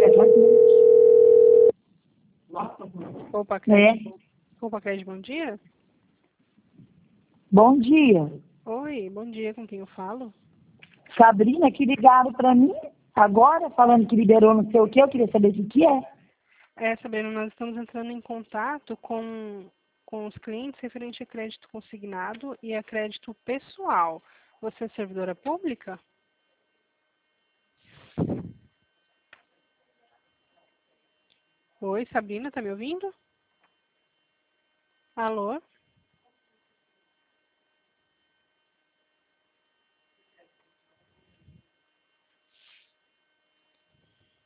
Opa, É. Cred, bom dia. Bom dia. Oi, bom dia, com quem eu falo? Sabrina, que ligaram para mim agora, falando que liberou não sei o que, eu queria saber o que é. Sabrina, nós estamos entrando em contato com os clientes referente a crédito consignado e a crédito pessoal. Você é servidora pública? Oi, Sabrina, tá me ouvindo? Alô?